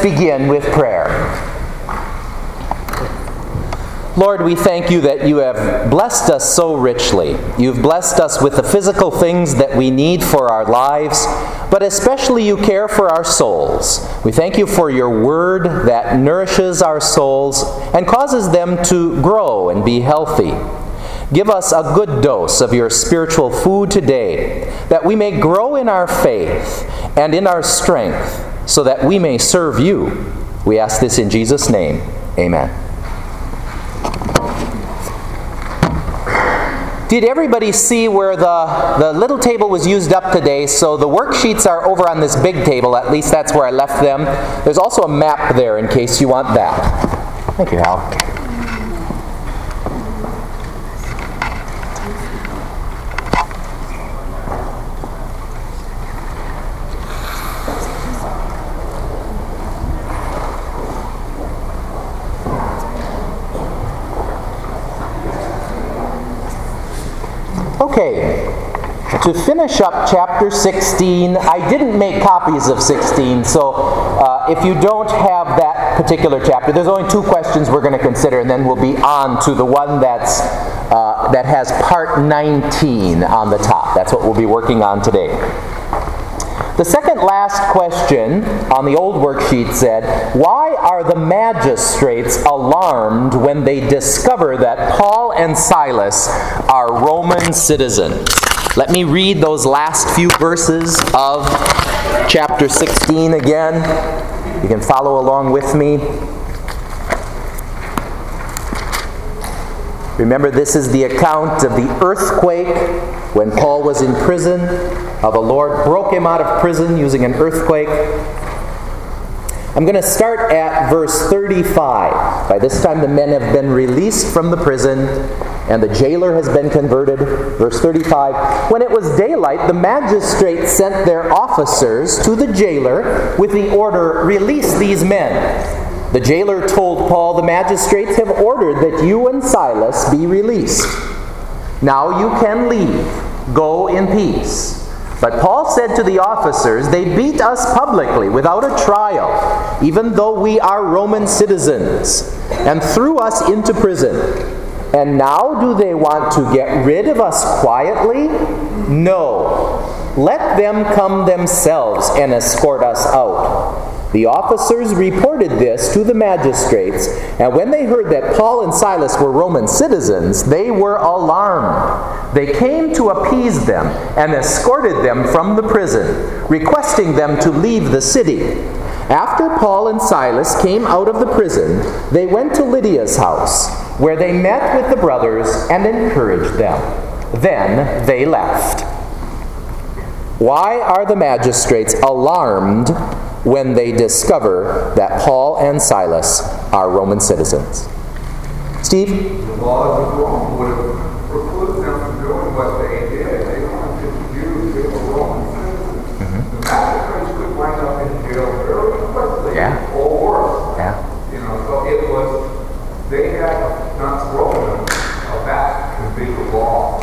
begin with prayer. Lord, we thank you that you have blessed us so richly. You've blessed us with the physical things that we need for our lives, but especially you care for our souls. We thank you for your word that nourishes our souls and causes them to grow and be healthy. Give us a good dose of your spiritual food today, that we may grow in our faith and in our strength, so that we may serve you. We ask this in Jesus' name. Amen. Did everybody see where the little table was used up today? So the worksheets are over on this big table. At least that's where I left them. There's also a map there in case you want that. Thank you, Hal. Okay, to finish up chapter 16, I didn't make copies of 16, so if you don't have that particular chapter, there's only two questions we're going to consider, and then we'll be on to the one that has part 19 on the top. That's what we'll be working on today. The second last question on the old worksheet said, why are the magistrates alarmed when they discover that Paul and Silas are Roman citizens? Let me read those last few verses of chapter 16 again. You can follow along with me. Remember, this is the account of the earthquake when Paul was in prison, how the Lord broke him out of prison using an earthquake. I'm going to start at verse 35. By this time the men have been released from the prison, and the jailer has been converted. Verse 35, when it was daylight, the magistrates sent their officers to the jailer with the order, release these men. The jailer told Paul, the magistrates have ordered that you and Silas be released. Now you can leave. Go in peace. But Paul said to the officers, they beat us publicly without a trial, even though we are Roman citizens, and threw us into prison. And now do they want to get rid of us quietly? No. Let them come themselves and escort us out. The officers reported this to the magistrates, and when they heard that Paul and Silas were Roman citizens, they were alarmed. They came to appease them and escorted them from the prison, requesting them to leave the city. After Paul and Silas came out of the prison, they went to Lydia's house, where they met with the brothers and encouraged them. Then they left. Why are the magistrates alarmed when they discover that Paul and Silas are Roman citizens? Steve? The laws of Rome would have precluded them from doing what they did. They wanted to Jews, they were Roman citizens. The magistrates could wind up in jail very quickly, or worse. So it was, they had not broken that to be the law.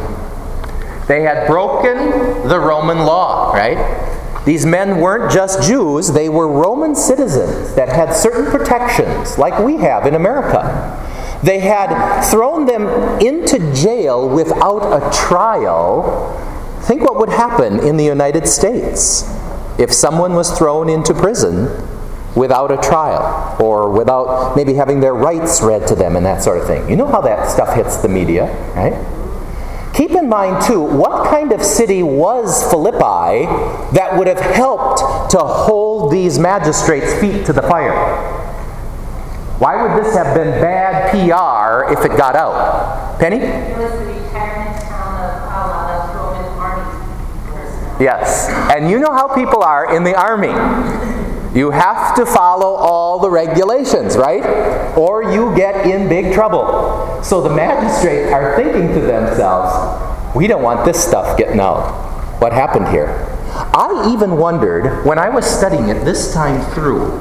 They had broken the Roman law, right? These men weren't just Jews, they were Roman citizens that had certain protections, like we have in America. They had thrown them into jail without a trial. Think what would happen in the United States if someone was thrown into prison without a trial, or without maybe having their rights read to them and that sort of thing. You know how that stuff hits the media, right? Keep in mind, too, what kind of city was Philippi that would have helped to hold these magistrates' feet to the fire? Why would this have been bad PR if it got out? Penny? It was the retirement town of a lot of Roman army personnel. Yes. And you know how people are in the army. You have to follow all the regulations, right? Or you get in big trouble. So the magistrates are thinking to themselves, we don't want this stuff getting out. What happened here? I even wondered, when I was studying it this time through,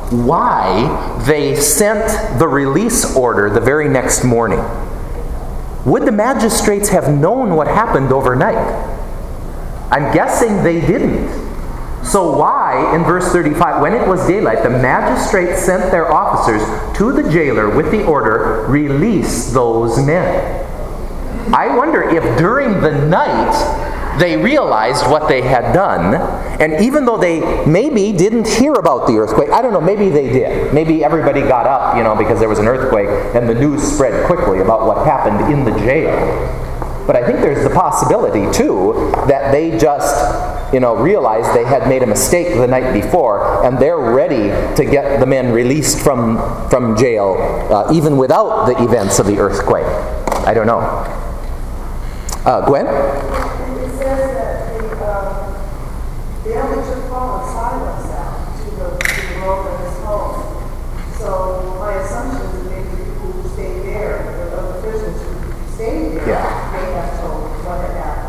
why they sent the release order the very next morning. Would the magistrates have known what happened overnight? I'm guessing they didn't. So why, in verse 35, when it was daylight, the magistrates sent their officers to the jailer with the order, release those men. I wonder if during the night they realized what they had done, and even though they maybe didn't hear about the earthquake, I don't know, maybe they did. Maybe everybody got up, because there was an earthquake, and the news spread quickly about what happened in the jail. But I think there's the possibility, too, that they just, realized they had made a mistake the night before, and they're ready to get the men released from jail, even without the events of the earthquake. I don't know. Gwen? It says that they only took Paul and Silas out to the wilderness home. So my assumption is maybe people who stayed there, the other prisoners who stayed there, they have told what had happened.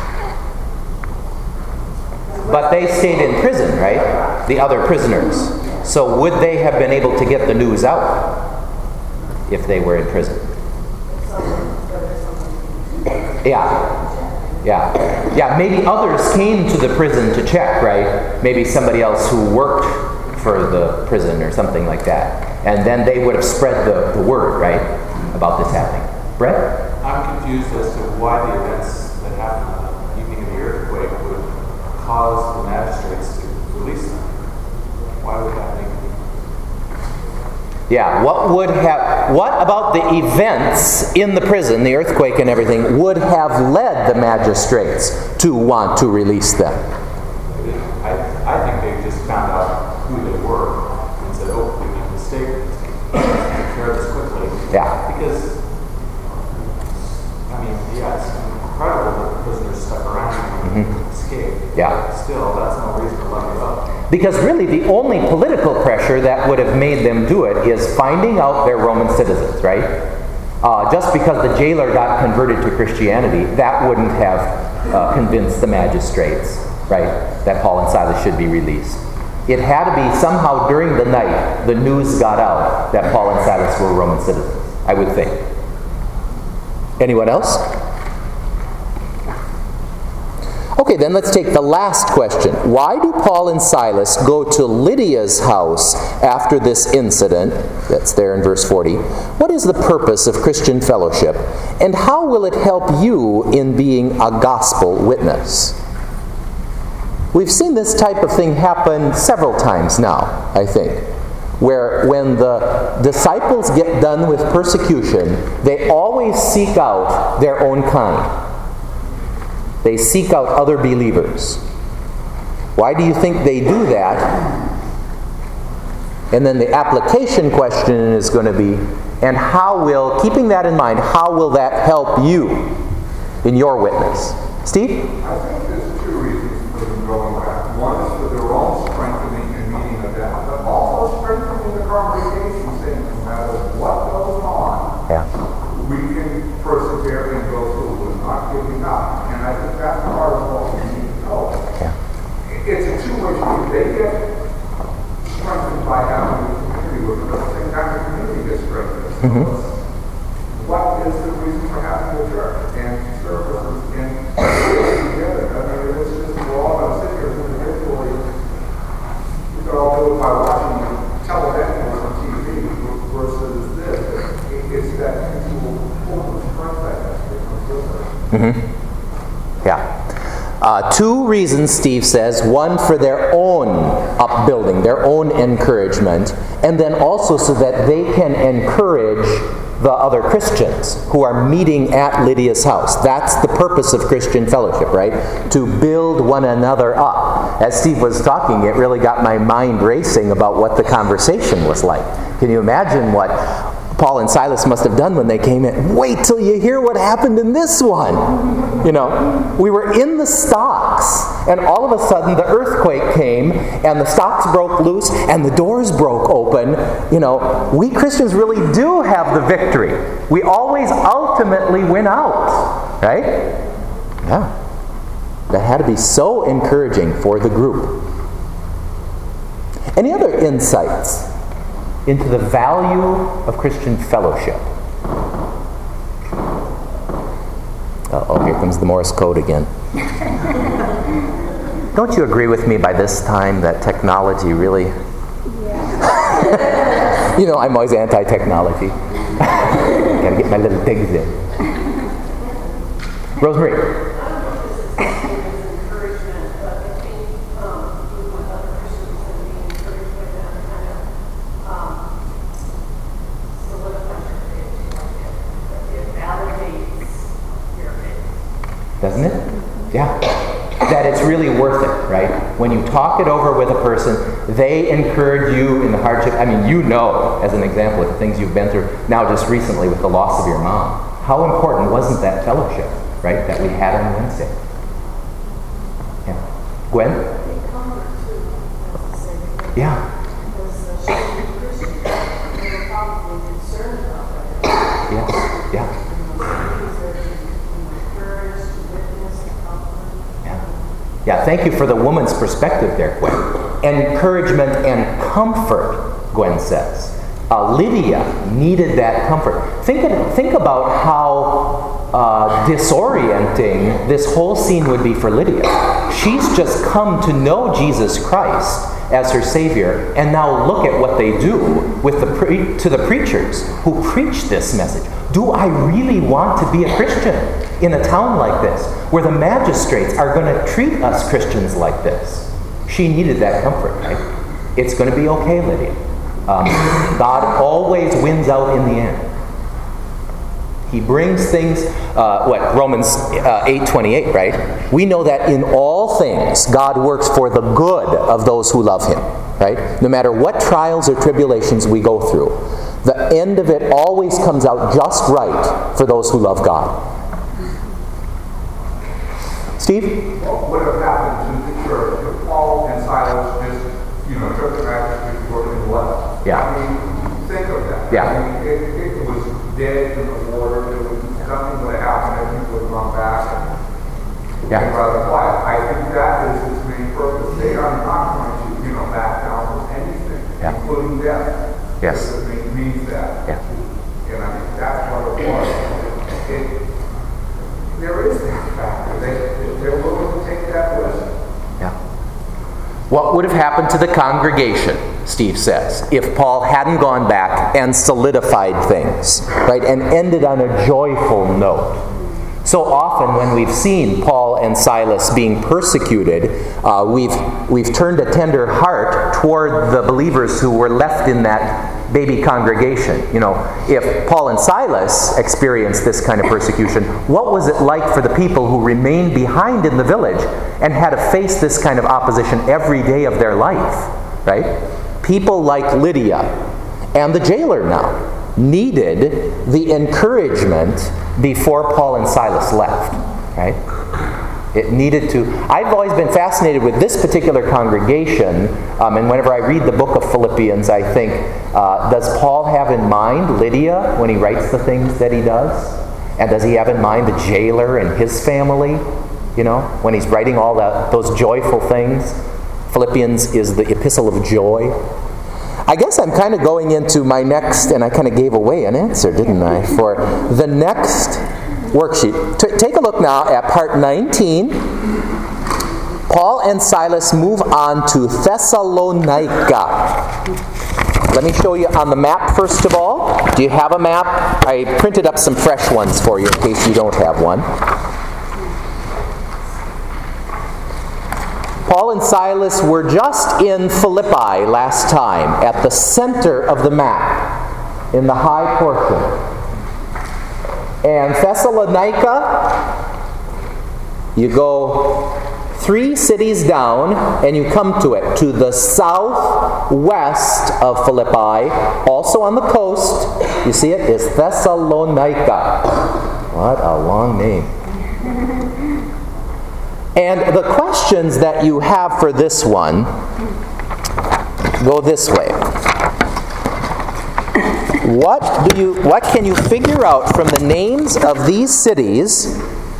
But they stayed in prison, right? The other prisoners. So would they have been able to get the news out if they were in prison? Yeah, maybe others came to the prison to check, right? Maybe somebody else who worked for the prison or something like that. And then they would have spread the word, right, about this happening. Brett? I'm confused as to why the events that happened on the evening of the earthquake would cause the magistrates to release them. Why would that make it? Yeah, what about the events in the prison, the earthquake and everything, would have led the magistrates to want to release them? I think they just found out who they were and said, oh, we made a mistake. Take care of this quickly. Yeah. Because, it's incredible that prisoners stuck around and escaped. Yeah. Still, that's no reason to let it up. Because really the only political pressure that would have made them do it is finding out they're Roman citizens, right? Just because the jailer got converted to Christianity, that wouldn't have convinced the magistrates, right, that Paul and Silas should be released. It had to be somehow during the night the news got out that Paul and Silas were Roman citizens, I would think. Anyone else? Okay, then let's take the last question. Why do Paul and Silas go to Lydia's house after this incident? That's there in verse 40. What is the purpose of Christian fellowship? And how will it help you in being a gospel witness? We've seen this type of thing happen several times now, I think, where when the disciples get done with persecution, they always seek out their own kind. They seek out other believers. Why do you think they do that? And then the application question is going to be, and keeping that in mind, how will that help you in your witness? Steve? I think there's two reasons for them going back. One is for their own strengthening and meeting of them, but also strengthening the congregation, saying no matter what goes on, we can persevere and go through. We're not giving up. And I think that's part of what we need to know. It's a two-way street. They get strengthened by having a community with them. At the same time, the community gets strengthened. What is the reason for having the church and services and together? It's just we're all going to sit here individually. We could all do it by watching television or TV versus this. It's that mutual strength that becomes with us. Two reasons, Steve says. One, for their own upbuilding, their own encouragement, and then also so that they can encourage the other Christians who are meeting at Lydia's house. That's the purpose of Christian fellowship, right? To build one another up. As Steve was talking, it really got my mind racing about what the conversation was like. Can you imagine what Paul and Silas must have done when they came in? Wait till you hear what happened in this one. We were in the stocks, and all of a sudden the earthquake came, and the stocks broke loose, and the doors broke open. We Christians really do have the victory. We always ultimately win out, right? Yeah. That had to be so encouraging for the group. Any other insights into the value of Christian fellowship? Uh-oh, here comes the Morse code again. Don't you agree with me by this time that technology really... Yeah. You know, I'm always anti-technology. Gotta get my little digs in. Rosemary. Doesn't it? Yeah. That it's really worth it, right? When you talk it over with a person, they encourage you in the hardship. I mean, you know, as an example, of the things you've been through, now just recently with the loss of your mom. How important wasn't that fellowship, right, that we had on Wednesday? Yeah. Gwen? Yeah. Yeah. Yeah. Yeah, thank you for the woman's perspective there, Gwen. Encouragement and comfort, Gwen says. Lydia needed that comfort. Think about how disorienting this whole scene would be for Lydia. She's just come to know Jesus Christ as her Savior, and now look at what they do with to the preachers who preach this message. Do I really want to be a Christian in a town like this, where the magistrates are going to treat us Christians like this? She needed that comfort, right? It's going to be okay, Lydia. God always wins out in the end. He brings things, Romans 8:28, right? We know that in all things God works for the good of those who love Him, right? No matter what trials or tribulations we go through, the end of it always comes out just right for those who love God. Steve? What would have happened to the church if Paul and Silas just, took the magistrates to work and left? Yeah. I mean, think of that. Yeah. I mean, it was dead in the water. Nothing would have happened. Everything would have gone back. Yeah. Rather quiet. I think that is its main purpose. They are not going to, back down from anything, including death. Yes. Because it means that. Yeah. And I think that's what it was. There is that factor. They're willing to take that risk. Yeah. What would have happened to the congregation, Steve says, if Paul hadn't gone back and solidified things, right, and ended on a joyful note? So often when we've seen Paul and Silas being persecuted, we've turned a tender heart toward the believers who were left in that baby congregation. If Paul and Silas experienced this kind of persecution, what was it like for the people who remained behind in the village and had to face this kind of opposition every day of their life, right? People like Lydia and the jailer now needed the encouragement before Paul and Silas left, right? It needed to... I've always been fascinated with this particular congregation, and whenever I read the book of Philippians, I think, does Paul have in mind Lydia when he writes the things that he does? And does he have in mind the jailer and his family, when he's writing all those joyful things? Philippians is the epistle of joy. I guess I'm kind of going into my next, and I kind of gave away an answer, didn't I, for the next worksheet. Take a look now at part 19. Paul and Silas move on to Thessalonica. Let me show you on the map first of all. Do you have a map? I printed up some fresh ones for you in case you don't have one. Paul and Silas were just in Philippi last time, at the center of the map, in the high portion. And Thessalonica, you go 3 cities down, and you come to it, to the southwest of Philippi, also on the coast. You see it? Is Thessalonica. What a long name. And the questions that you have for this one go this way. What can you figure out from the names of these cities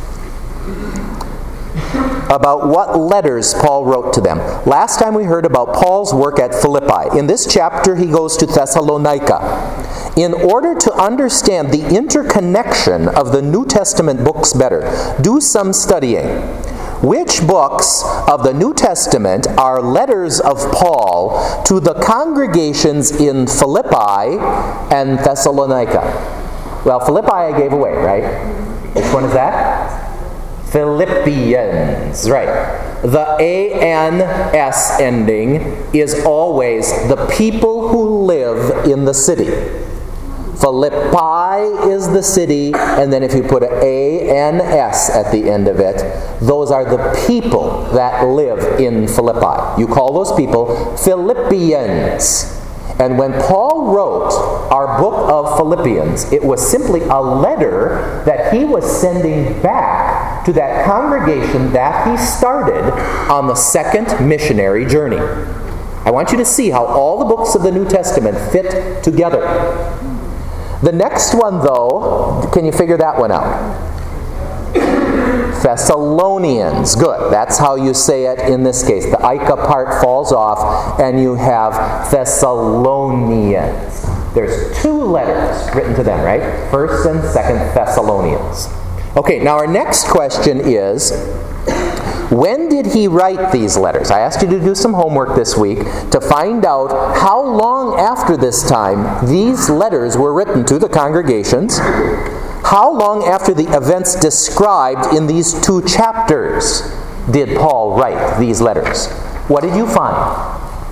about what letters Paul wrote to them? Last time we heard about Paul's work at Philippi. In this chapter, he goes to Thessalonica. In order to understand the interconnection of the New Testament books better, do some studying. Which books of the New Testament are letters of Paul to the congregations in Philippi and Thessalonica? Well, Philippi I gave away, right? Which one is that? Philippians, right. The A-N-S ending is always the people who live in the city. Philippi is the city, and then if you put an A-N-S at the end of it, those are the people that live in Philippi. You call those people Philippians. And when Paul wrote our book of Philippians, it was simply a letter that he was sending back to that congregation that he started on the second missionary journey. I want you to see how all the books of the New Testament fit together. The next one, though, can you figure that one out? Thessalonians. Good. That's how you say it in this case. The Ica part falls off, and you have Thessalonians. There's two letters written to them, right? 1st and 2nd Thessalonians. Okay, now our next question is, when did he write these letters? I asked you to do some homework this week to find out how long after this time these letters were written to the congregations. How long after the events described in these 2 chapters did Paul write these letters? What did you find?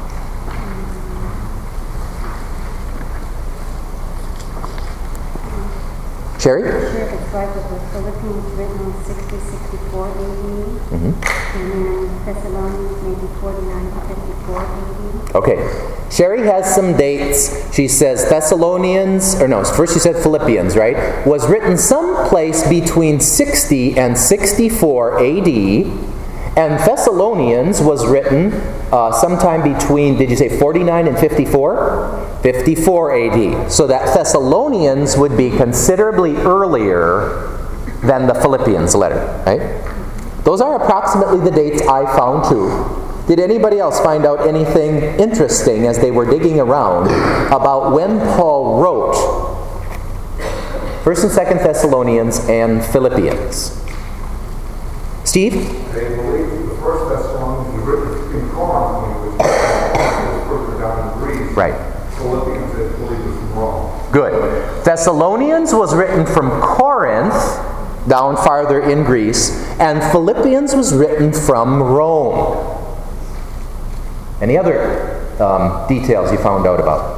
Sherry? Sure, it's right with the Philippians written in 60-64 AD, and then Thessalonians maybe 49 to 54 AD. Okay. Sherry has some dates. She says Thessalonians, or no, first she said Philippians, right? Was written someplace between 60 and 64 AD. And Thessalonians was written sometime between, did you say 49 and 54? 54 AD. So that Thessalonians would be considerably earlier than the Philippians letter, right? Those are approximately the dates I found too. Did anybody else find out anything interesting as they were digging around about when Paul wrote 1st and 2nd Thessalonians and Philippians? Steve? They believe the 1st Thessalonians was written in Corinth when he was further down in Greece. Right. Philippians, they believe, was from Rome. Good. Thessalonians was written from Corinth, down farther in Greece, and Philippians was written from Rome. Any other details you found out about?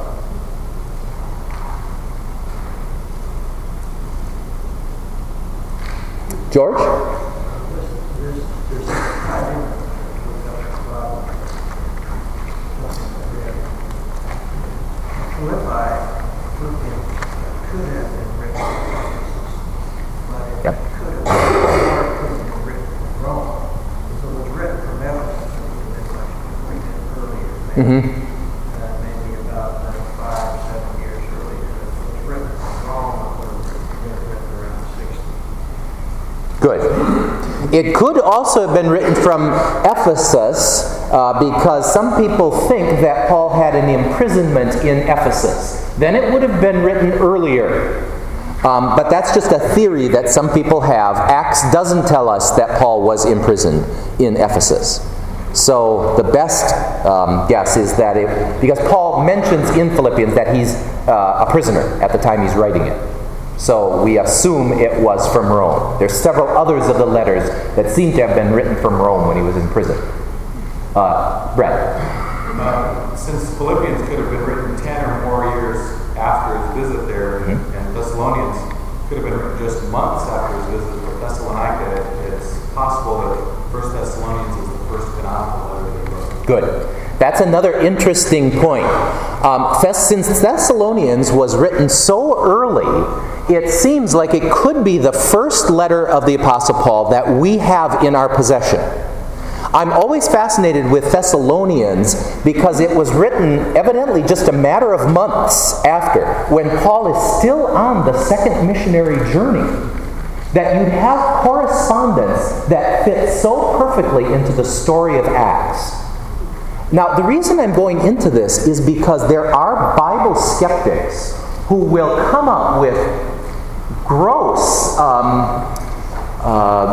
George? Maybe about 5-7 years earlier. It was written from Rome, written around 60. Good. It could also have been written from Ephesus because some people think that Paul had an imprisonment in Ephesus. Then it would have been written earlier. But that's just a theory that some people have. Acts doesn't tell us that Paul was imprisoned in Ephesus. So the best guess is that because Paul mentions in Philippians that he's a prisoner at the time he's writing it. So we assume it was from Rome. There's several others of the letters that seem to have been written from Rome when he was in prison. Brett? Since Philippians could have been written 10 or more years after his visit there, and Thessalonians could have been written just months after his visit to Thessalonica, it's possible that 1 Thessalonians is the first canonical letter that he wrote. Good. That's another interesting point. Since Thessalonians was written so early, it seems like it could be the first letter of the Apostle Paul that we have in our possession. I'm always fascinated with Thessalonians because it was written evidently just a matter of months after, when Paul is still on the second missionary journey, that you'd have correspondence that fits so perfectly into the story of Acts. Now, the reason I'm going into this is because there are Bible skeptics who will come up with gross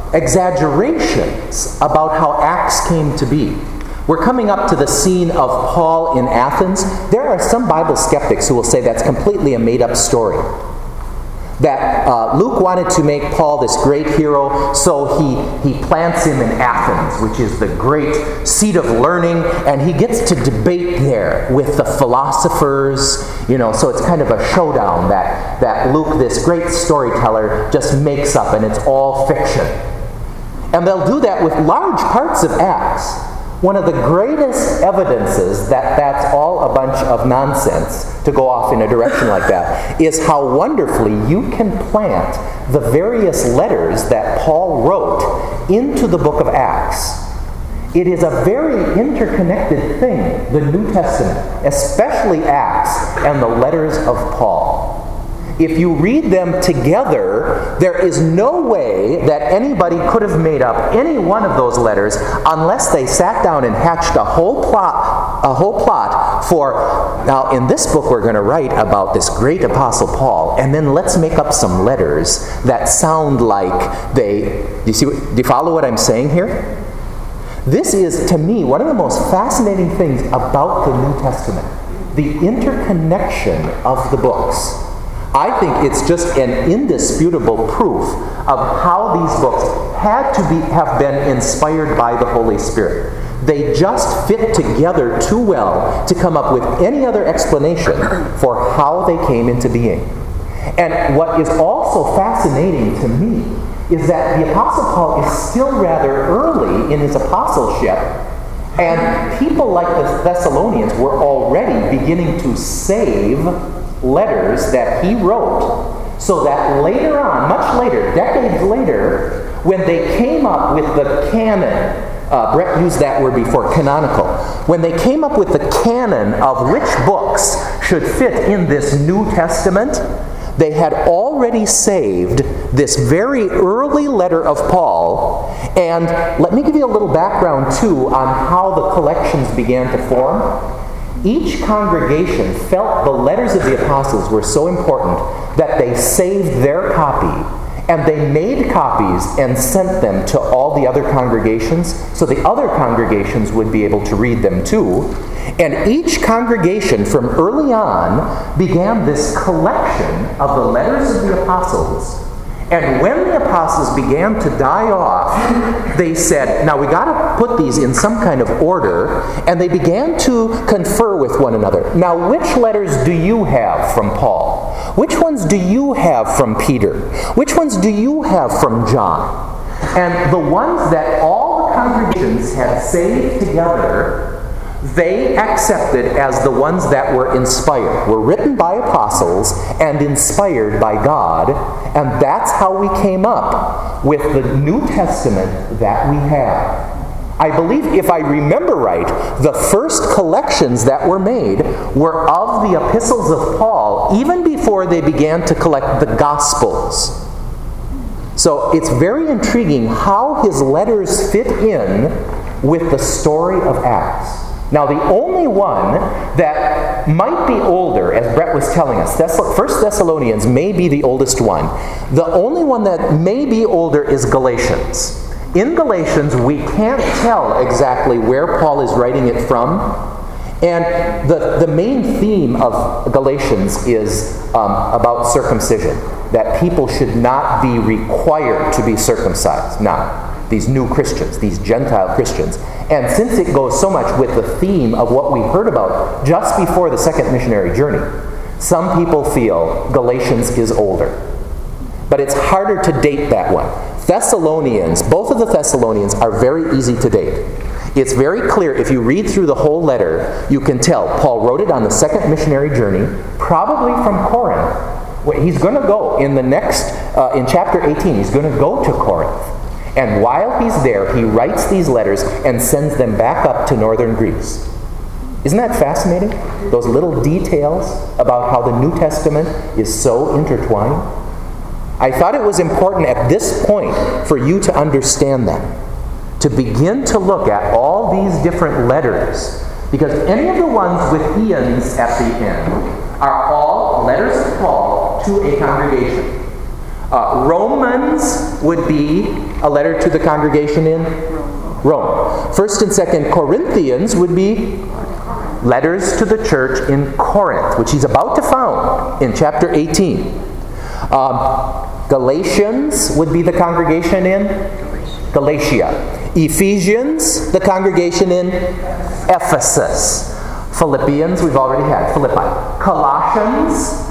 exaggerations about how Acts came to be. We're coming up to the scene of Paul in Athens. There are some Bible skeptics who will say that's completely a made-up story. That Luke wanted to make Paul this great hero, so he plants him in Athens, which is the great seat of learning, and he gets to debate there with the philosophers, so it's kind of a showdown that Luke, this great storyteller, just makes up, and it's all fiction. And they'll do that with large parts of Acts. One of the greatest evidences that that's all a bunch of nonsense to go off in a direction like that is how wonderfully you can plant the various letters that Paul wrote into the book of Acts. It is a very interconnected thing, the New Testament, especially Acts and the letters of Paul. If you read them together, there is no way that anybody could have made up any one of those letters unless they sat down and hatched a whole plot for, now in this book we're going to write about this great apostle Paul, and then let's make up some letters that sound like do you follow what I'm saying here? This is, to me, one of the most fascinating things about the New Testament, the interconnection of the books. I think it's just an indisputable proof of how these books had to have been inspired by the Holy Spirit. They just fit together too well to come up with any other explanation for how they came into being. And what is also fascinating to me is that the Apostle Paul is still rather early in his apostleship, and people like the Thessalonians were already beginning to save letters that he wrote, so that later on, much later, decades later, when they came up with the canon, Brett used that word before, canonical, when they came up with the canon of which books should fit in this New Testament, they had already saved this very early letter of Paul. And let me give you a little background too on how the collections began to form. Each congregation felt the letters of the apostles were so important that they saved their copy, and they made copies and sent them to all the other congregations, so the other congregations would be able to read them too. And each congregation from early on began this collection of the letters of the apostles. And when the apostles began to die off, they said, now we got to put these in some kind of order, and they began to confer with one another. Now, which letters do you have from Paul? Which ones do you have from Peter? Which ones do you have from John? And the ones that all the congregations had saved together, they accepted as the ones that were inspired, were written by apostles and inspired by God, and that's how we came up with the New Testament that we have. I believe, if I remember right, the first collections that were made were of the epistles of Paul, even before they began to collect the Gospels. So it's very intriguing how his letters fit in with the story of Acts. Now, the only one that might be older, as Brett was telling us, 1 Thessalonians may be the oldest one. The only one that may be older is Galatians. In Galatians, we can't tell exactly where Paul is writing it from. And the main theme of Galatians is about circumcision, that people should not be required to be circumcised. Now, these new Christians, these Gentile Christians. And since it goes so much with the theme of what we heard about just before the second missionary journey, some people feel Galatians is older. But it's harder to date that one. Thessalonians, both of the Thessalonians are very easy to date. It's very clear, if you read through the whole letter, you can tell Paul wrote it on the second missionary journey, probably from Corinth. He's going to go in the next, in chapter 18, he's going to go to Corinth. And while he's there, he writes these letters and sends them back up to northern Greece. Isn't that fascinating? Those little details about how the New Testament is so intertwined. I thought it was important at this point for you to understand that, to begin to look at all these different letters, because any of the ones with eons at the end are all letters of Paul to a congregation. Romans would be a letter to the congregation in Rome. 1st and 2nd Corinthians would be letters to the church in Corinth, which he's about to found in chapter 18. Galatians would be the congregation in Galatia. Ephesians, the congregation in Ephesus. Philippians, we've already had Philippi. Colossians,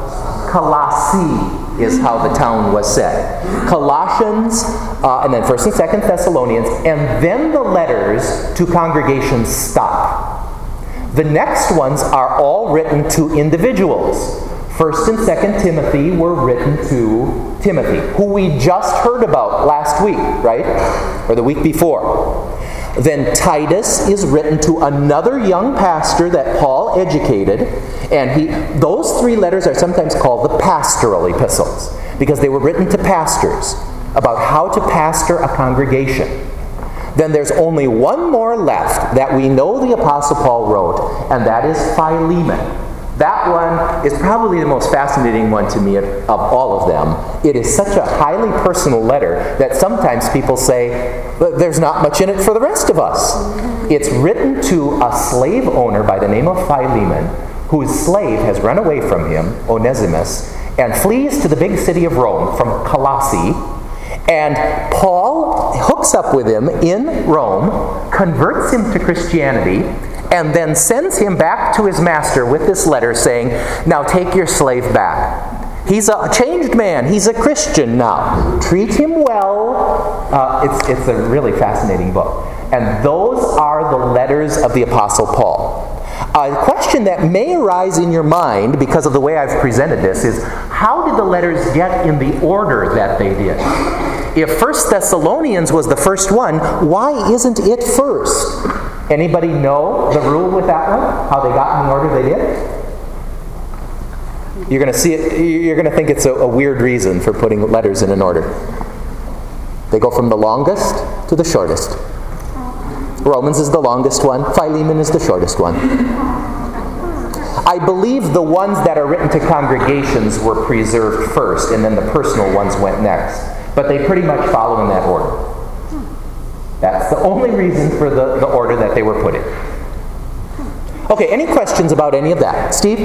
Colossae is how the town was said. Colossians, and then 1st and 2nd Thessalonians, and then the letters to congregations stop. The next ones are all written to individuals. 1st and 2nd Timothy were written to Timothy, who we just heard about last week, right? Or the week before. Then Titus is written to another young pastor that Paul educated, and those 3 letters are sometimes called the pastoral epistles, because they were written to pastors about how to pastor a congregation. Then there's only one more left that we know the Apostle Paul wrote, and that is Philemon. That one is probably the most fascinating one to me of all of them. It is such a highly personal letter that sometimes people say, but there's not much in it for the rest of us. It's written to a slave owner by the name of Philemon, whose slave has run away from him, Onesimus, and flees to the big city of Rome from Colossae. And Paul hooks up with him in Rome, converts him to Christianity, and then sends him back to his master with this letter saying, now take your slave back. He's a changed man. He's a Christian now. Treat him well. It's a really fascinating book. And those are the letters of the Apostle Paul. A question that may arise in your mind because of the way I've presented this is, how did the letters get in the order that they did? If 1 Thessalonians was the first one, why isn't it first? Anybody know the rule with that one? How they got in the order they did? You're going to see it. You're going to think it's a weird reason for putting letters in an order. They go from the longest to the shortest. Romans is the longest one. Philemon is the shortest one. I believe the ones that are written to congregations were preserved first, and then the personal ones went next. But they pretty much follow in that order. That's the only reason for the order that they were put in. Okay, any questions about any of that? Steve?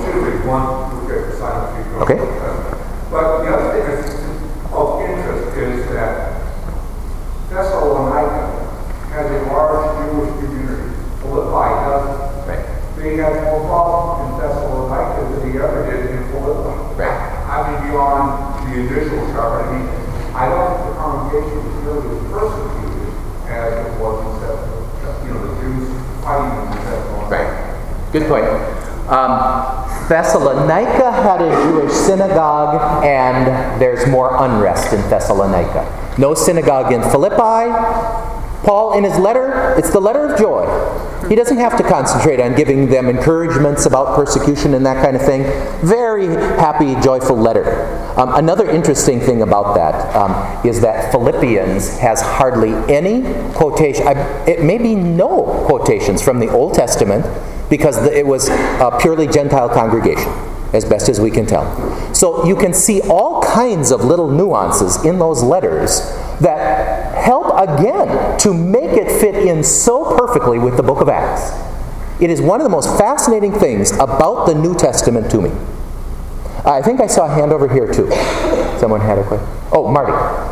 Okay. But the other thing that's of interest is that Thessalonica has a large Jewish community. Philippi doesn't. Right. They had more problems in Thessalonica than they ever did in Philippi. Right. I mean, beyond the initial start, I don't think the congregation was really as persecuted as it was in Thessalonica. The Jews fighting in Thessalonica. Right. Good point. Thessalonica had a Jewish synagogue, and there's more unrest in Thessalonica. No synagogue in Philippi. Paul, in his letter, it's the letter of joy. He doesn't have to concentrate on giving them encouragements about persecution and that kind of thing. Very happy, joyful letter. Another interesting thing about that is that Philippians has hardly any quotation, it may be no quotations from the Old Testament, because it was a purely Gentile congregation, as best as we can tell. So you can see all kinds of little nuances in those letters that help, again, to make it fit in so perfectly with the book of Acts. It is one of the most fascinating things about the New Testament to me. I think I saw a hand over here, too. Someone had a question. Oh, Marty.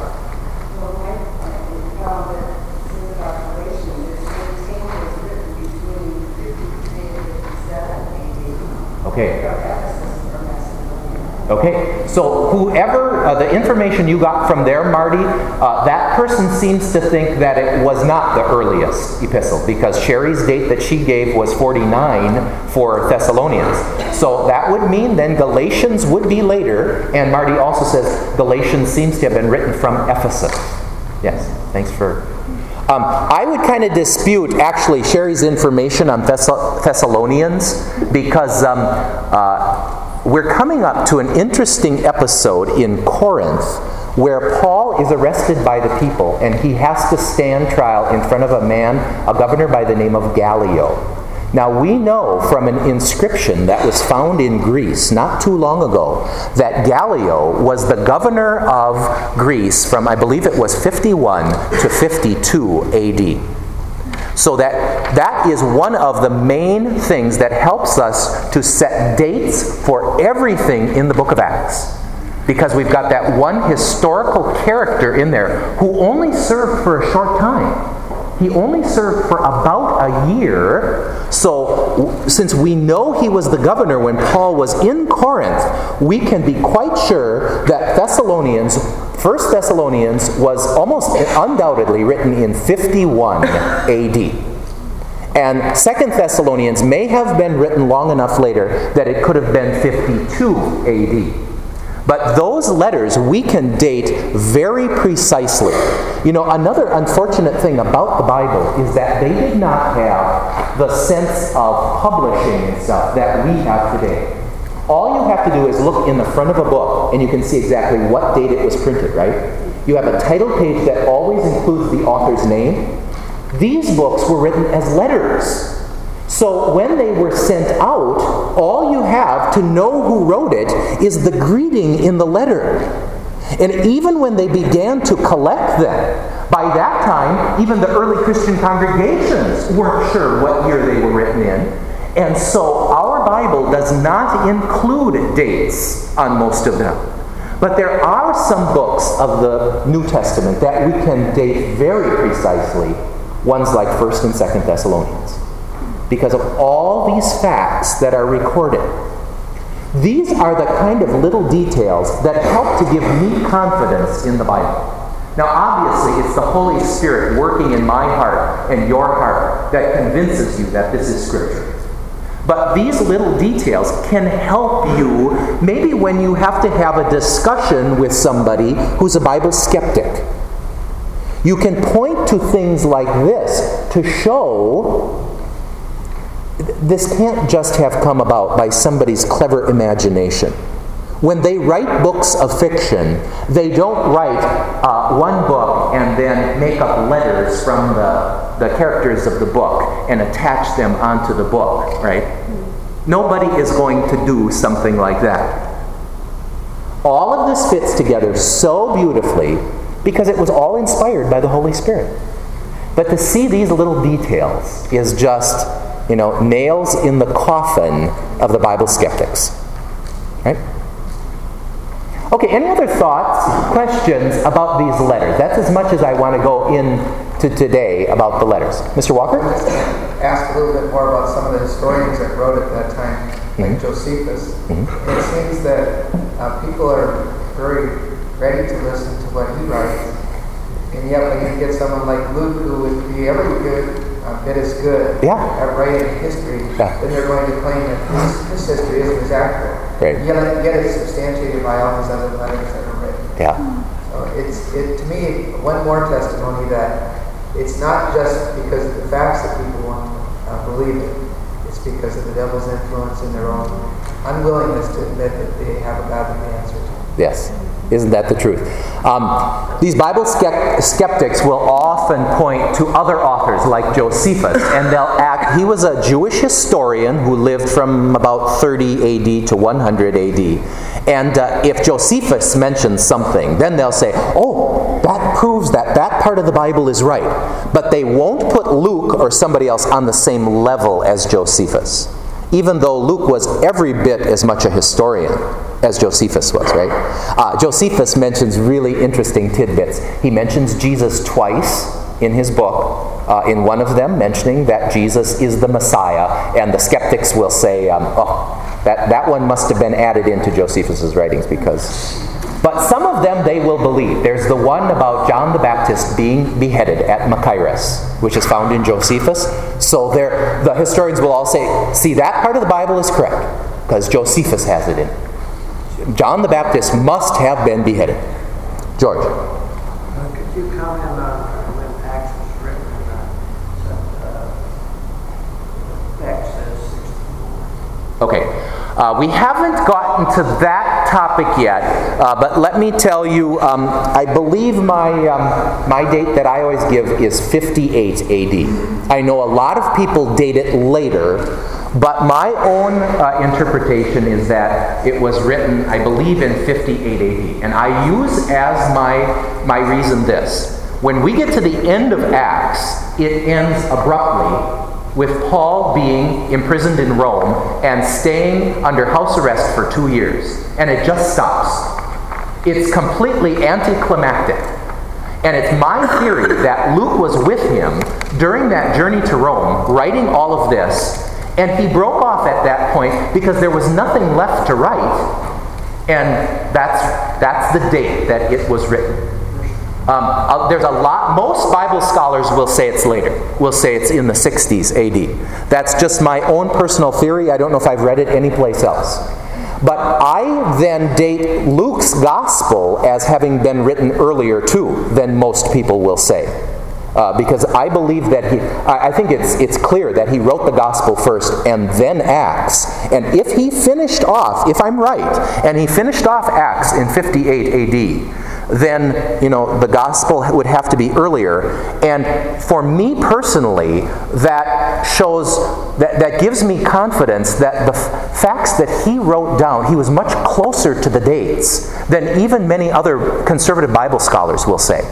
Okay, so whoever, the information you got from there, Marty, that person seems to think that it was not the earliest epistle, because Sherry's date that she gave was 49 for Thessalonians. So that would mean then Galatians would be later, and Marty also says Galatians seems to have been written from Ephesus. Yes, thanks for... I would kind of dispute, actually, Sherry's information on Thessalonians, because we're coming up to an interesting episode in Corinth where Paul is arrested by the people, and he has to stand trial in front of a governor by the name of Gallio. Now we know from an inscription that was found in Greece not too long ago that Gallio was the governor of Greece from, I believe it was 51 to 52 AD. So that is one of the main things that helps us to set dates for everything in the book of Acts. Because we've got that one historical character in there who only served for a short time. He only served for about a year. So since we know he was the governor when Paul was in Corinth, we can be quite sure that 1 Thessalonians was almost undoubtedly written in 51 AD. And 2 Thessalonians may have been written long enough later that it could have been 52 AD. But those letters we can date very precisely. You know, another unfortunate thing about the Bible is that they did not have the sense of publishing and stuff that we have today. All you have to do is look in the front of a book and you can see exactly what date it was printed, right? You have a title page that always includes the author's name. These books were written as letters. So when they were sent out, all you have to know who wrote it is the greeting in the letter. And even when they began to collect them, by that time, even the early Christian congregations weren't sure what year they were written in. And so our Bible does not include dates on most of them. But there are some books of the New Testament that we can date very precisely, ones like 1 and 2 Thessalonians. Because of all these facts that are recorded. These are the kind of little details that help to give me confidence in the Bible. Now obviously it's the Holy Spirit working in my heart and your heart that convinces you that this is Scripture. But these little details can help you maybe when you have to have a discussion with somebody who's a Bible skeptic. You can point to things like this to show this can't just have come about by somebody's clever imagination. When they write books of fiction, they don't write one book and then make up letters from the characters of the book and attach them onto the book, right? Nobody is going to do something like that. All of this fits together so beautifully because it was all inspired by the Holy Spirit. But to see these little details is just, nails in the coffin of the Bible skeptics. Right? Okay, any other thoughts, questions about these letters? That's as much as I want to go into today about the letters. Mr. Walker? I just ask a little bit more about some of the historians that wrote at that time, like Josephus. Mm-hmm. It seems that people are very ready to listen to what he writes. And yet when you get someone like Luke who would be every bit as good at writing history, then they're going to claim that his history isn't as accurate. Right. Yet it's substantiated by all these other letters that are written. Yeah. So it's to me one more testimony that it's not just because of the facts that people want to believe it. It's because of the devil's influence in their own unwillingness to admit that they have a godly answer to it. Yes. Isn't that the truth? These Bible skeptics will often point to other authors like Josephus, and he was a Jewish historian who lived from about 30 AD to 100 AD. And if Josephus mentions something, then they'll say, oh, that proves that part of the Bible is right. But they won't put Luke or somebody else on the same level as Josephus, even though Luke was every bit as much a historian as Josephus was, right? Josephus mentions really interesting tidbits. He mentions Jesus twice in his book, in one of them mentioning that Jesus is the Messiah, and the skeptics will say, that one must have been added into Josephus' writings because... But some of them they will believe. There's the one about John the Baptist being beheaded at Machaerus, which is found in Josephus. So the historians will all say, see, that part of the Bible is correct, because Josephus has it in. John the Baptist must have been beheaded. George? Could you comment on when Acts was written in Exodus 64? Okay. We haven't gotten to that topic yet, but let me tell you, I believe my date that I always give is 58 AD. I know a lot of people date it later, but my own interpretation is that it was written, I believe, in 58 AD. And I use as my reason this. When we get to the end of Acts, it ends abruptly with Paul being imprisoned in Rome and staying under house arrest for 2 years. And it just stops. It's completely anticlimactic. And it's my theory that Luke was with him during that journey to Rome, writing all of this, and he broke off at that point because there was nothing left to write. And that's the date that it was written. There's a lot, most Bible scholars will say it's later. Will say it's in the 60s AD. That's just my own personal theory. I don't know if I've read it anyplace else. But I then date Luke's gospel as having been written earlier too than most people will say. Because I believe that I think it's clear that he wrote the gospel first and then Acts. And if he finished off, if I'm right, and he finished off Acts in 58 AD, then, the gospel would have to be earlier. And for me personally, that shows, that gives me confidence that the facts that he wrote down, he was much closer to the dates than even many other conservative Bible scholars will say.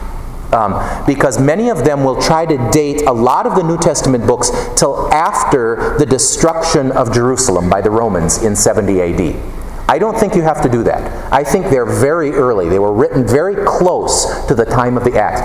Because many of them will try to date a lot of the New Testament books till after the destruction of Jerusalem by the Romans in 70 AD. I don't think you have to do that. I think they're very early. They were written very close to the time of the Acts.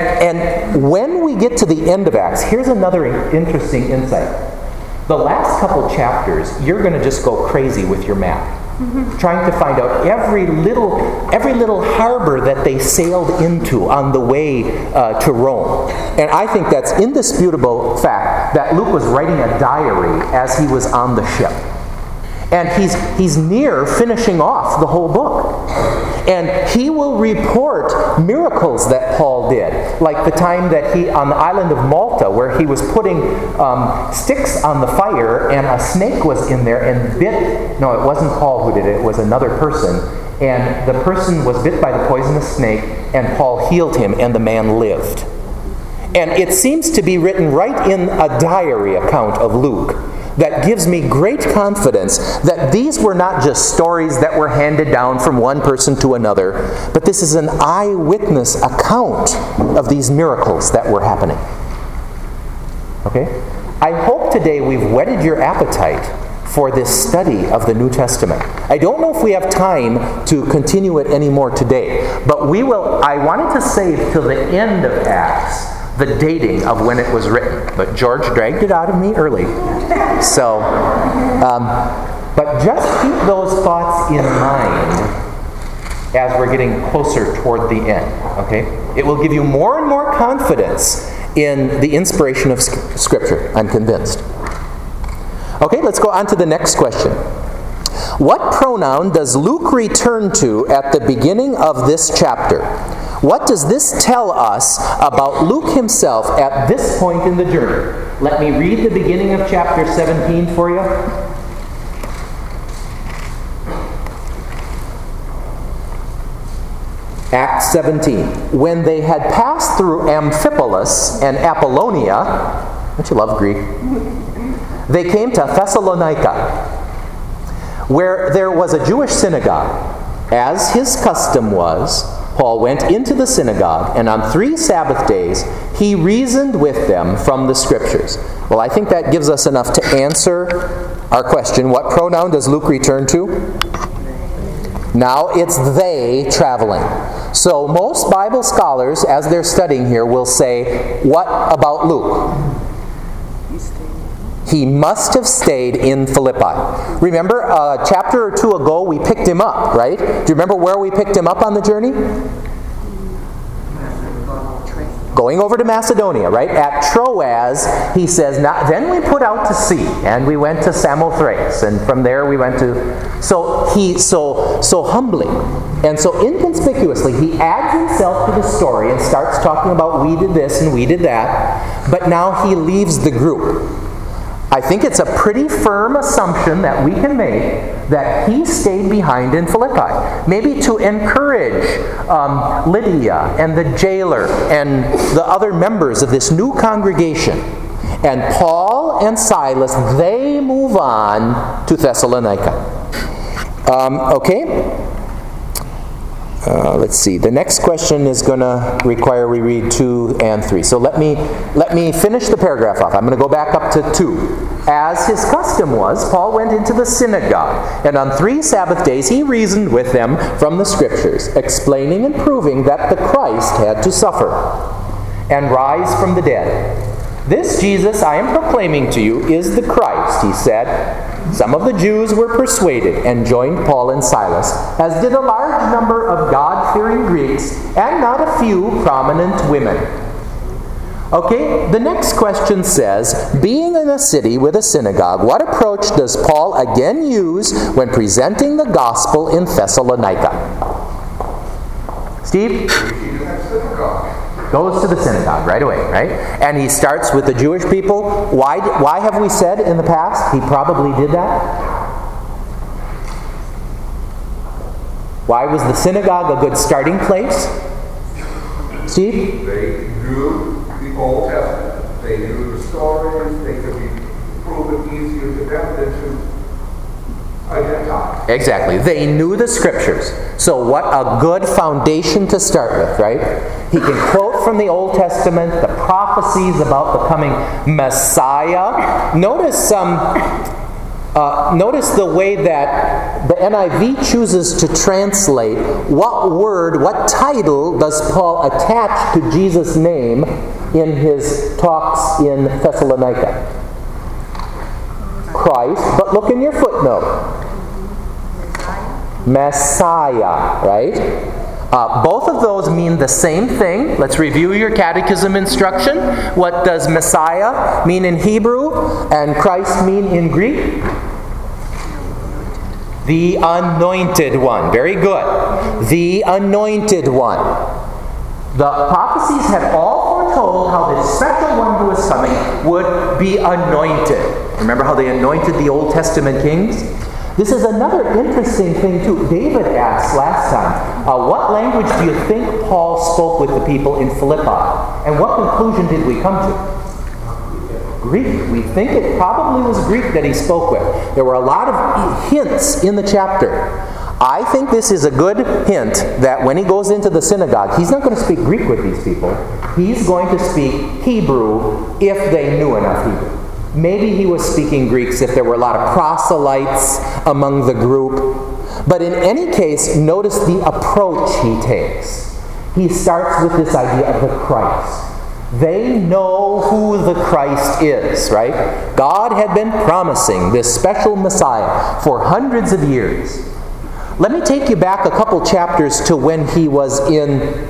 And when we get to the end of Acts, here's another interesting insight. The last couple chapters, you're going to just go crazy with your map. Trying to find out every little harbor that they sailed into on the way to Rome. And I think that's indisputable fact that Luke was writing a diary as he was on the ship. And he's near finishing off the whole book. And he will report miracles that Paul did, like the time that he, on the island of Malta, where he was putting sticks on the fire and a snake was in there and bit. No, it wasn't Paul who did it, it was another person. And the person was bit by the poisonous snake, and Paul healed him, and the man lived. And it seems to be written right in a diary account of Luke. That gives me great confidence that these were not just stories that were handed down from one person to another, but this is an eyewitness account of these miracles that were happening. Okay? I hope today we've whetted your appetite for this study of the New Testament. I don't know if we have time to continue it anymore today, but we will. I wanted to save till the end of Acts the dating of when it was written, but George dragged it out of me early. So, but just keep those thoughts in mind as we're getting closer toward the end, okay? It will give you more and more confidence in the inspiration of Scripture, I'm convinced. Okay, let's go on to the next question. What pronoun does Luke return to at the beginning of this chapter? What does this tell us about Luke himself at this point in the journey? Let me read the beginning of chapter 17 for you. Acts 17. When they had passed through Amphipolis and Apollonia, don't you love Greek? They came to Thessalonica, where there was a Jewish synagogue. As his custom was, Paul went into the synagogue, and on 3 Sabbath days he reasoned with them from the Scriptures. Well, I think that gives us enough to answer our question. What pronoun does Luke return to? Now it's they traveling. So most Bible scholars, as they're studying here, will say, what about Luke? He must have stayed in Philippi. Remember, a chapter or 2 ago, we picked him up, right? Do you remember where we picked him up on the journey? Going over to Macedonia, right? At Troas, he says, then we put out to sea, and we went to Samothrace, and from there we went to... So he, so humbly, and so inconspicuously, he adds himself to the story and starts talking about we did this and we did that, but now he leaves the group. I think it's a pretty firm assumption that we can make that he stayed behind in Philippi. Maybe to encourage Lydia and the jailer and the other members of this new congregation. And Paul and Silas, they move on to Thessalonica. Okay? Let's see. The next question is going to require we read 2 and 3. So let me finish the paragraph off. I'm going to go back up to 2. As his custom was, Paul went into the synagogue, and on 3 Sabbath days he reasoned with them from the Scriptures, explaining and proving that the Christ had to suffer and rise from the dead. This Jesus I am proclaiming to you is the Christ, he said. Some of the Jews were persuaded and joined Paul and Silas, as did a large number of God-fearing Greeks and not a few prominent women. Okay, the next question says, being in a city with a synagogue, what approach does Paul again use when presenting the gospel in Thessalonica? Steve? Goes to the synagogue right away, right? And he starts with the Jewish people. Why have we said in the past he probably did that? Why was the synagogue a good starting place? Steve? They knew the Old Testament. They knew the stories. They could be proven easier to them than to identify. Exactly. They knew the Scriptures. So what a good foundation to start with, right? He can quote from the Old Testament, the prophecies about the coming Messiah. Notice the way that the NIV chooses to translate what title does Paul attach to Jesus' name in his talks in Thessalonica? Christ, but look in your footnote. Messiah, right? Both of those mean the same thing. Let's review your catechism instruction. What does Messiah mean in Hebrew and Christ mean in Greek? The Anointed One. Very good. The Anointed One. The prophecies had all foretold how this special one who was coming would be anointed. Remember how they anointed the Old Testament kings? This is another interesting thing too. David asked last time, what language do you think Paul spoke with the people in Philippi? And what conclusion did we come to? Greek. We think it probably was Greek that he spoke with. There were a lot of hints in the chapter. I think this is a good hint that when he goes into the synagogue, he's not going to speak Greek with these people. He's going to speak Hebrew if they knew enough Hebrew. Maybe he was speaking Greeks if there were a lot of proselytes among the group. But in any case, notice the approach he takes. He starts with this idea of the Christ. They know who the Christ is, right? God had been promising this special Messiah for hundreds of years. Let me take you back a couple chapters to when he was in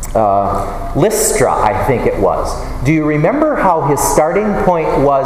Lystra, I think it was. Do you remember how his starting point was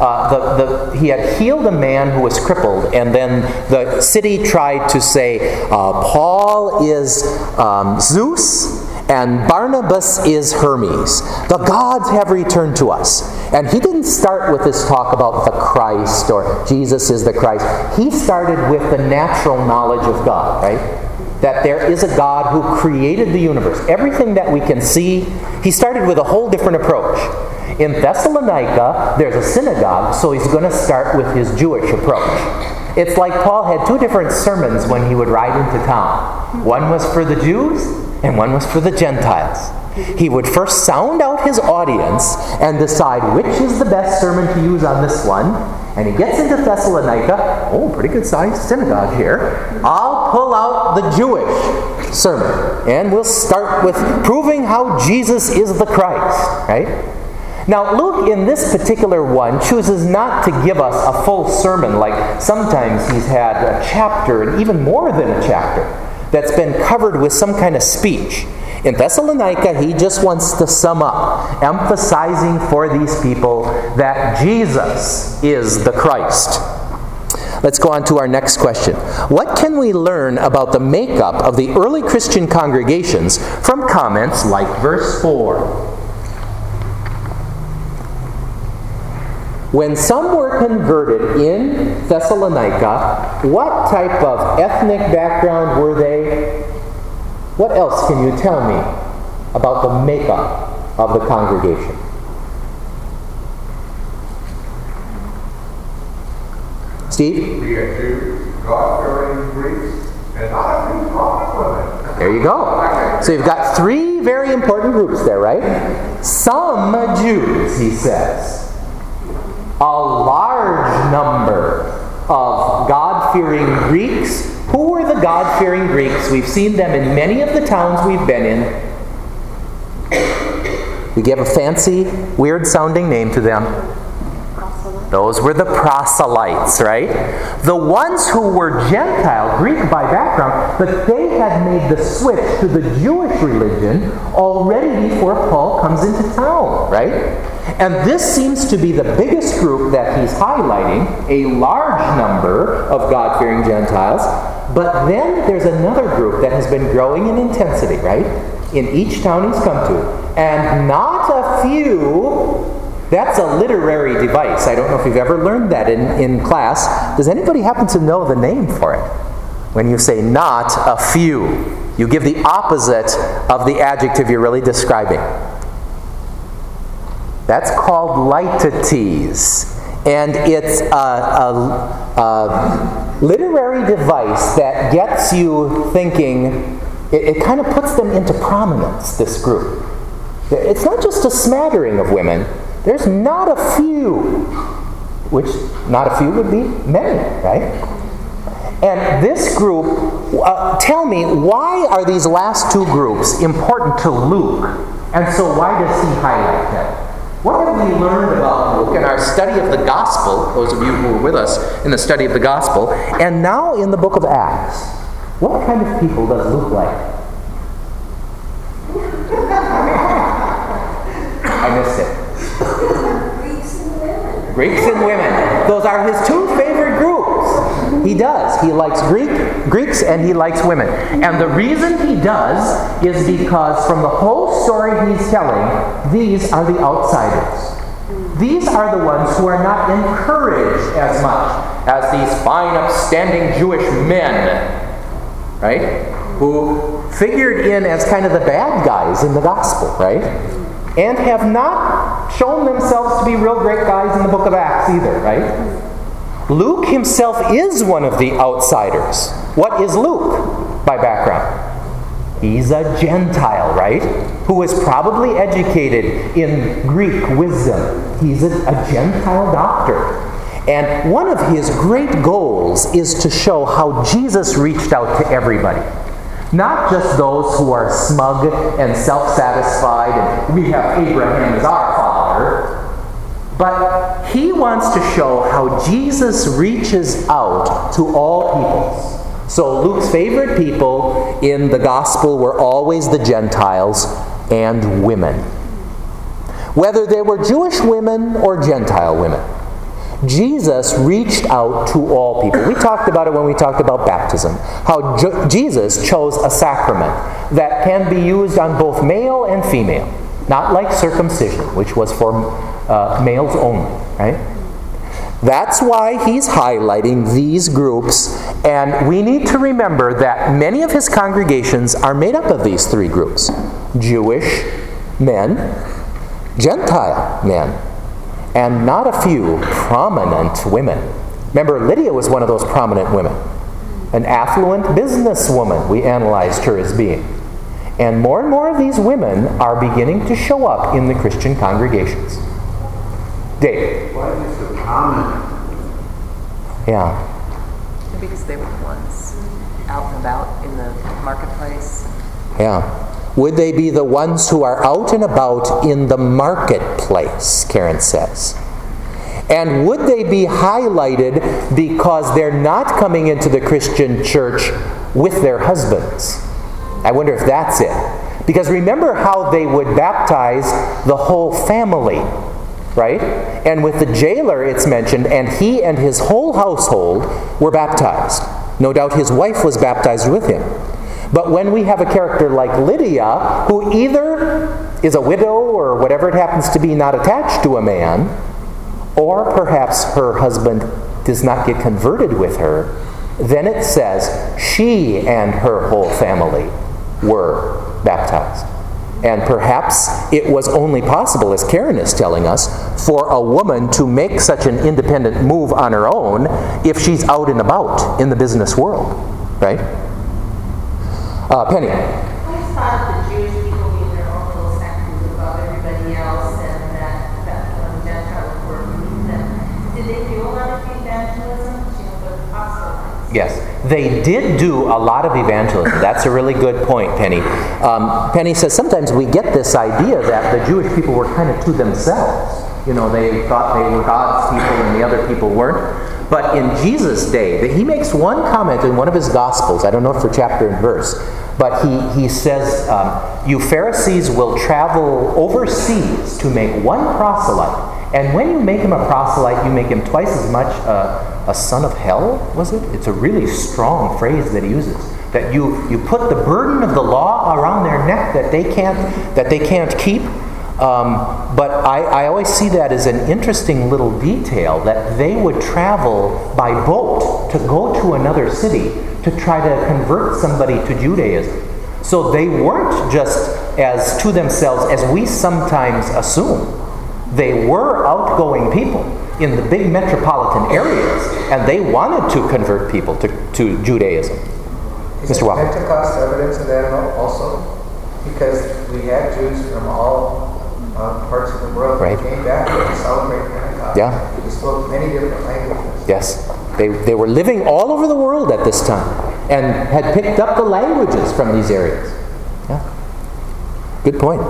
he had healed a man who was crippled, and then the city tried to say, Paul is Zeus and Barnabas is Hermes. The gods have returned to us. And he didn't start with this talk about the Christ or Jesus is the Christ. He started with the natural knowledge of God, right? That there is a God who created the universe. Everything that we can see, he started with a whole different approach. In Thessalonica, there's a synagogue, so he's going to start with his Jewish approach. It's like Paul had two different sermons when he would ride into town. One was for the Jews, and one was for the Gentiles. He would first sound out his audience and decide which is the best sermon to use on this one. And he gets into Thessalonica. Oh, pretty good sized synagogue here. I'll pull out the Jewish sermon. And we'll start with proving how Jesus is the Christ. Right? Now, Luke, in this particular one, chooses not to give us a full sermon. Like sometimes he's had a chapter, and even more than a chapter, that's been covered with some kind of speech. In Thessalonica, he just wants to sum up, emphasizing for these people that Jesus is the Christ. Let's go on to our next question. What can we learn about the makeup of the early Christian congregations from comments like verse 4? When some were converted in Thessalonica, what type of ethnic background were they? What else can you tell me about the makeup of the congregation? Steve? We had Jews, God-fearing Greeks, and not a few prominent women. There you go. So you've got three very important groups there, right? Some Jews, he says. A large number of God-fearing Greeks. Who were the God-fearing Greeks? We've seen them in many of the towns we've been in. We give a fancy, weird-sounding name to them. Those were the proselytes, right? The ones who were Gentile, Greek by background, but they had made the switch to the Jewish religion already before Paul comes into town, right? And this seems to be the biggest group that he's highlighting, a large number of God-fearing Gentiles. But then there's another group that has been growing in intensity, right? In each town he's come to. And not a few... That's a literary device. I don't know if you've ever learned that in class. Does anybody happen to know the name for it? When you say not a few, you give the opposite of the adjective you're really describing. That's called litetes. And it's a literary device that gets you thinking, it kind of puts them into prominence, this group. It's not just a smattering of women. There's not a few, which not a few would be many, right? And this group, tell me, why are these last two groups important to Luke? And so why does he highlight them? What have we learned about Luke in our study of the Gospel, those of you who were with us in the study of the Gospel, and now in the book of Acts? What kind of people does Luke like? I missed it. Greeks and women. Those are his two favorite groups. He does. He likes Greeks and he likes women. And the reason he does is because from the whole story he's telling, these are the outsiders. These are the ones who are not encouraged as much as these fine, upstanding Jewish men, right? Who figured in as kind of the bad guys in the gospel, right? And have not shown themselves to be real great guys in the book of Acts either, right? Luke himself is one of the outsiders. What is Luke by background? He's a Gentile, right? Who was probably educated in Greek wisdom. He's a Gentile doctor. And one of his great goals is to show how Jesus reached out to everybody. Not just those who are smug and self-satisfied and we have Abraham as our father, but he wants to show how Jesus reaches out to all peoples. So Luke's favorite people in the gospel were always the Gentiles and women. Whether they were Jewish women or Gentile women, Jesus reached out to all people. We talked about it when we talked about baptism. How Jesus chose a sacrament that can be used on both male and female. Not like circumcision, which was for males only, right? That's why he's highlighting these groups. And we need to remember that many of his congregations are made up of these three groups. Jewish men, Gentile men, and not a few prominent women. Remember, Lydia was one of those prominent women. An affluent businesswoman, we analyzed her as being. And more of these women are beginning to show up in the Christian congregations. Dave? Why is it so prominent? Yeah. Because they were the ones out and about in the marketplace. Yeah. Would they be the ones who are out and about in the marketplace, Karen says. And would they be highlighted because they're not coming into the Christian church with their husbands? I wonder if that's it. Because remember how they would baptize the whole family, right? And with the jailer it's mentioned, and he and his whole household were baptized. No doubt his wife was baptized with him. But when we have a character like Lydia, who either is a widow or whatever it happens to be, not attached to a man, or perhaps her husband does not get converted with her, then it says she and her whole family were baptized. And perhaps it was only possible, as Karen is telling us, for a woman to make such an independent move on her own if she's out and about in the business world, right? Penny. I always thought of the Jewish people being their own little sections above everybody else, and that Gentiles were beneath them. Did they do a lot of evangelism? The proselytes? Yes, they did do a lot of evangelism. That's a really good point, Penny. Penny says sometimes we get this idea that the Jewish people were kind of to themselves. You know, they thought they were God's people and the other people weren't. But in Jesus' day, he makes one comment in one of his Gospels, I don't know for chapter and verse, but he says, you Pharisees will travel overseas to make one proselyte. And when you make him a proselyte, you make him twice as much a son of hell, was it? It's a really strong phrase that he uses. That you put the burden of the law around their neck that they can't keep. But I always see that as an interesting little detail, that they would travel by boat to go to another city to try to convert somebody to Judaism. So they weren't just as to themselves as we sometimes assume. They were outgoing people in the big metropolitan areas, and they wanted to convert people to Judaism. Is Mr. Walker. Pentecost evidence of that also? Because we had Jews from all parts of the world Right. who came back to celebrate Pentecost. Yeah. They spoke many different languages. Yes. They were living all over the world at this time and had picked up the languages from these areas. Yeah. Good point.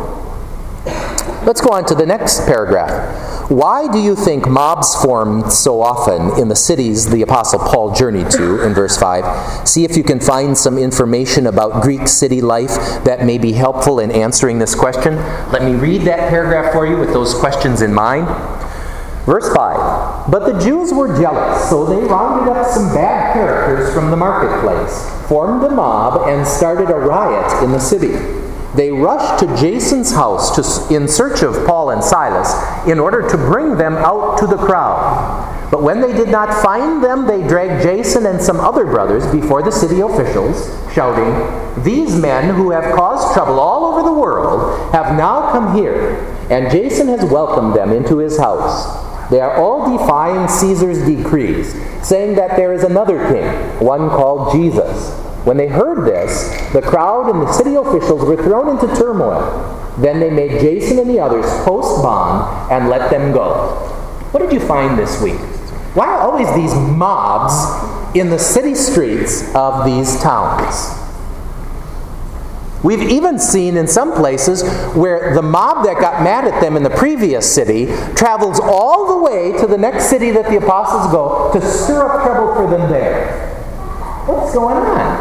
Let's go on to the next paragraph. Why do you think mobs formed so often in the cities the Apostle Paul journeyed to in verse 5? See if you can find some information about Greek city life that may be helpful in answering this question. Let me read that paragraph for you with those questions in mind. Verse 5, But the Jews were jealous, so they rounded up some bad characters from the marketplace, formed a mob, and started a riot in the city. They rushed to Jason's house in search of Paul and Silas in order to bring them out to the crowd. But when they did not find them, they dragged Jason and some other brothers before the city officials, shouting, These men who have caused trouble all over the world have now come here, and Jason has welcomed them into his house. They are all defying Caesar's decrees, saying that there is another king, one called Jesus. When they heard this, the crowd and the city officials were thrown into turmoil. Then they made Jason and the others post bond and let them go. What did you find this week? Why are always these mobs in the city streets of these towns? We've even seen in some places where the mob that got mad at them in the previous city travels all the way to the next city that the apostles go to stir up trouble for them there. What's going on?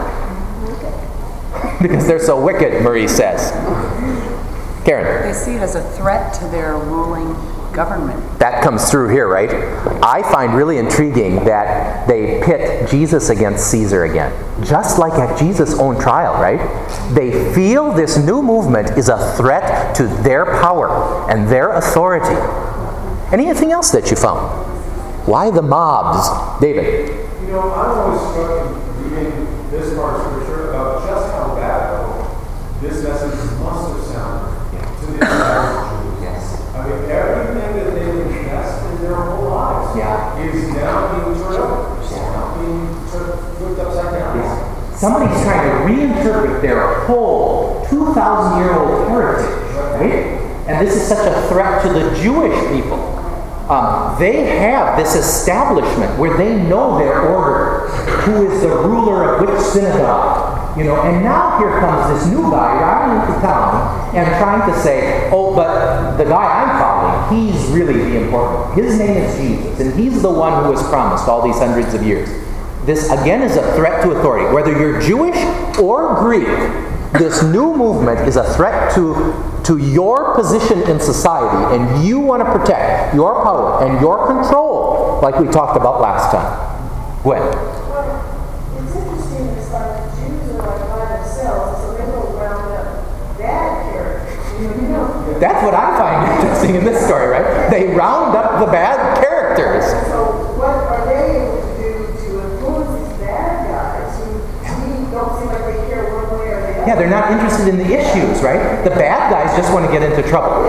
Because they're so wicked, Marie says. Karen. They see it as a threat to their ruling government. That comes through here, right? I find really intriguing that they pit Jesus against Caesar again. Just like at Jesus' own trial, right? They feel this new movement is a threat to their power and their authority. Anything else that you found? Why the mobs? David. You know, I'm always struck reading this part of Scripture about just how bad this message must have sounded to the entire Jews. Yes. I mean, everything that they invest in their whole lives is now being turned over. It's now being flipped upside down. Yes. Somebody's trying to reinterpret their whole 2,000-year-old heritage, right? And this is such a threat to the Jewish people. They have this establishment where they know their order, who is the ruler of which synagogue, and now here comes this new guy riding into town and trying to say, oh, but the guy I'm following, he's really the important. His name is Jesus, and he's the one who was promised all these hundreds of years. This, again, is a threat to authority. Whether you're Jewish or Greek, this new movement is a threat to your position in society, and you want to protect your power and your control, like we talked about last time. Gwen. Well, it's interesting, it's like the Jews are like by themselves, so they will round up bad characters. That's what I find interesting in this story, right? They round up the bad characters. characters. So what are they able to do to influence these bad guys who to me don't seem like they care one way or the other? Yeah, they're not interested in the issues, right? The bad guys just want to get into trouble,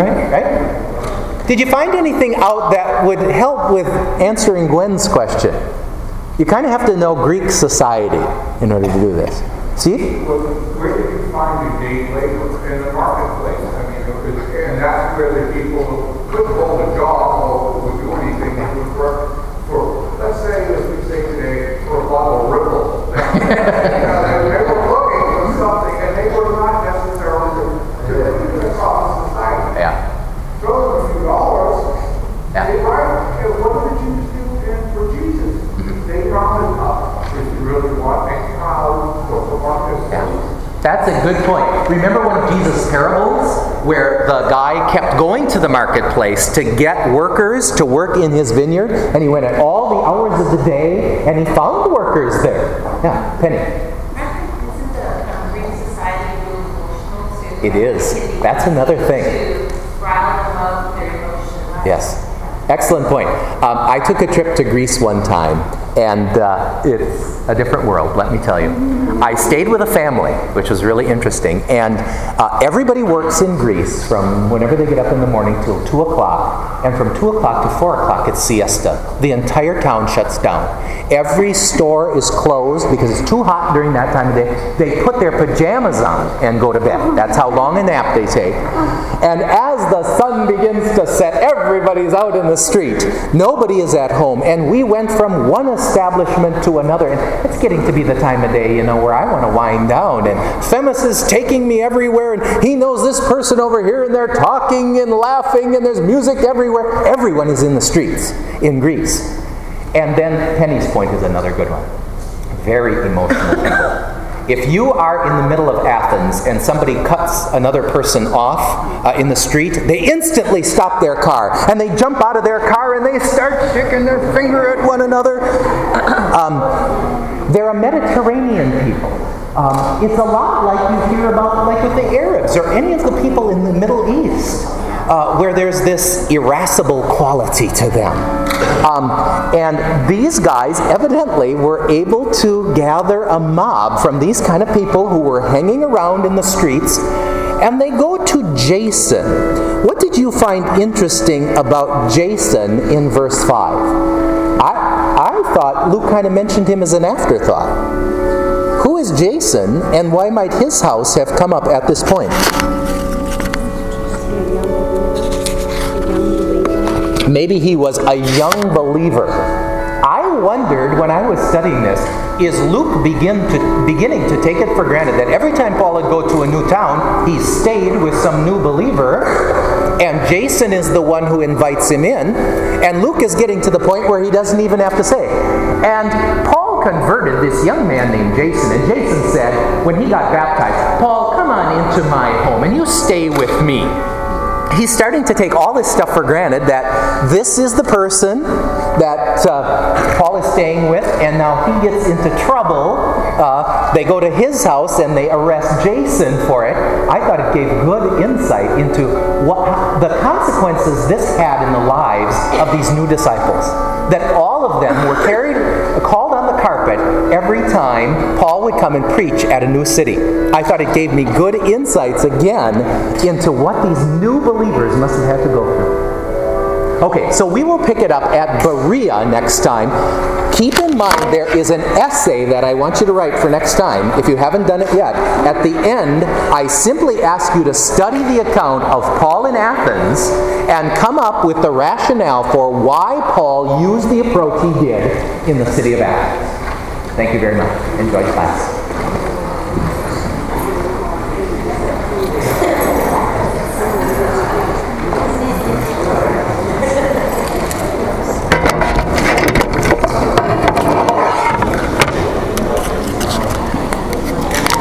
right? Did you find anything out that would help with answering Gwen's question? You kind of have to know Greek society in order to do this. Steve? Well, where did you find the day labor? In the marketplace. I mean, and that's where the people couldn't hold a job or would do anything. They would work for, let's say, as we say today, for a bottle of Ripple. They were looking for something, and they were not necessarily to the common society. Yeah. Throw them a few dollars. Yeah. They right. What did the Jews do for Jesus? They rounded up. If you really want a crowd for the market. That's a good point. Remember one of Jesus' parables where the guy kept going to the marketplace to get workers to work in his vineyard, and he went at all the hours of the day, and he found workers there. Yeah, Penny. Isn't the Greek society really emotional too? It is. That's another thing. To rile them up, their emotion. Yes. Excellent point. I took a trip to Greece one time, and it's a different world, let me tell you. I stayed with a family, which was really interesting, and everybody works in Greece from whenever they get up in the morning till 2 o'clock, and from 2 o'clock to 4 o'clock it's siesta. The entire town shuts down. Every store is closed because it's too hot during that time of day. They put their pajamas on and go to bed. That's how long a nap they take. And as the sun begins to set, everybody's out in the street. Nobody is at home. And we went from one establishment to another. And it's getting to be the time of day, where I want to wind down. And Femis is taking me everywhere. And he knows this person over here. And they're talking and laughing. And there's music everywhere. Everyone is in the streets in Greece. And then Penny's point is another good one. Very emotional people. If you are in the middle of Athens and somebody cuts another person off in the street, they instantly stop their car. And they jump out of their car and they start sticking their finger at one another. They're a Mediterranean people. It's a lot like you hear about like with the Arabs or any of the people in the Middle East. Where there's this irascible quality to them. And these guys evidently were able to gather a mob from these kind of people who were hanging around in the streets, and they go to Jason. What did you find interesting about Jason in verse 5? I thought Luke kind of mentioned him as an afterthought. Who is Jason, and why might his house have come up at this point? Maybe he was a young believer. I wondered when I was studying this, is Luke beginning to take it for granted that every time Paul would go to a new town, he stayed with some new believer, and Jason is the one who invites him in, and Luke is getting to the point where he doesn't even have to say. And Paul converted this young man named Jason, and Jason said, when he got baptized, Paul, come on into my home, and you stay with me. He's starting to take all this stuff for granted that this is the person that Paul is staying with, and now he gets into trouble. They go to his house and they arrest Jason for it. I thought it gave good insight into what the consequences this had in the lives of these new disciples. That all of them were called on the carpet every time Paul would come and preach at a new city. I thought it gave me good insights again into what these new believers must have had to go through. Okay, so we will pick it up at Berea next time. Keep in mind there is an essay that I want you to write for next time, if you haven't done it yet. At the end, I simply ask you to study the account of Paul in Athens and come up with the rationale for why Paul used the approach he did in the city of Athens. Thank you very much. Enjoy class.